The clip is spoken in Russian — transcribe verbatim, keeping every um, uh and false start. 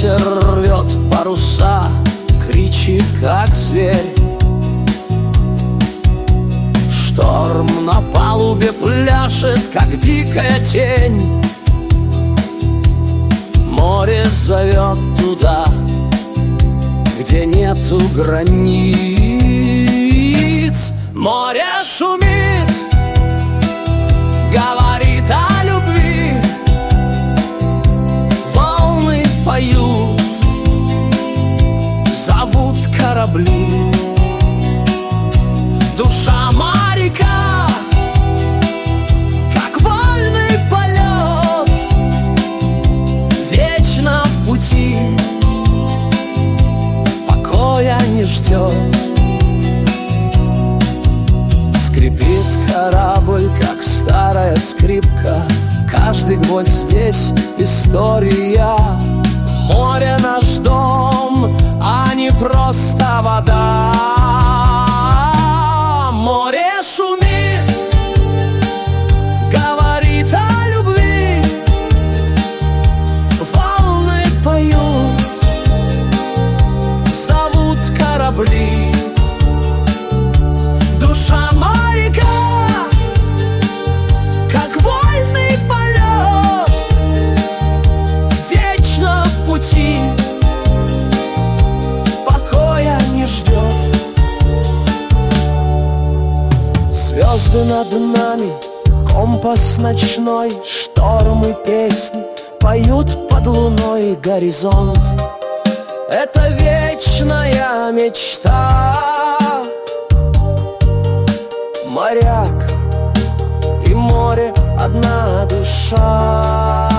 Ветер рвет паруса, кричит, как зверь. Шторм на палубе пляшет, как дикая тень. Море зовет туда, где нету границ. Море шумит, говорит о любви. Волны поют, зовут корабли. Душа моряка, как вольный полет, вечно в пути, покоя не ждет. Скрипит корабль, как старая скрипка. Каждый гвоздь здесь история. Море наш дом, а не просто вода. Море шумит, говорит о любви. Волны поют, зовут корабли. Душа моряка, как вольный полет, вечно в пути, покоя не ждет. Звезды над нами, компас ночной, штормы песни поют под луной горизонт. Это вечная мечта. Моряк и море — одна душа.